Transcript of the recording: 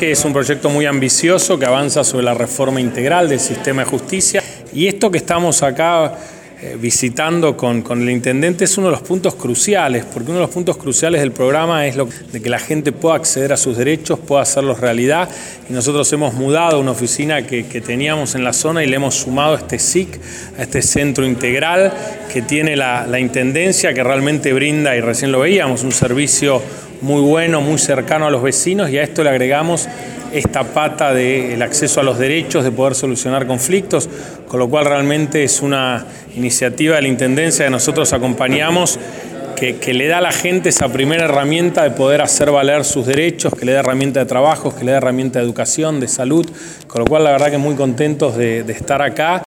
que es un proyecto muy ambicioso que avanza sobre la reforma integral del sistema de justicia, y esto que estamos acá visitando con el intendente es uno de los puntos cruciales, porque uno de los puntos cruciales del programa es de que la gente pueda acceder a sus derechos, pueda hacerlos realidad, y nosotros hemos mudado una oficina que teníamos en la zona y le hemos sumado este SIC, a este centro integral que tiene la intendencia, que realmente brinda, y recién lo veíamos, un servicio muy bueno, muy cercano a los vecinos, y a esto le agregamos esta pata del acceso a los derechos, de poder solucionar conflictos, con lo cual realmente es una iniciativa de la Intendencia que nosotros acompañamos, que le da a la gente esa primera herramienta de poder hacer valer sus derechos, que le da herramienta de trabajo, que le da herramienta de educación, de salud, con lo cual la verdad que muy contentos de estar acá.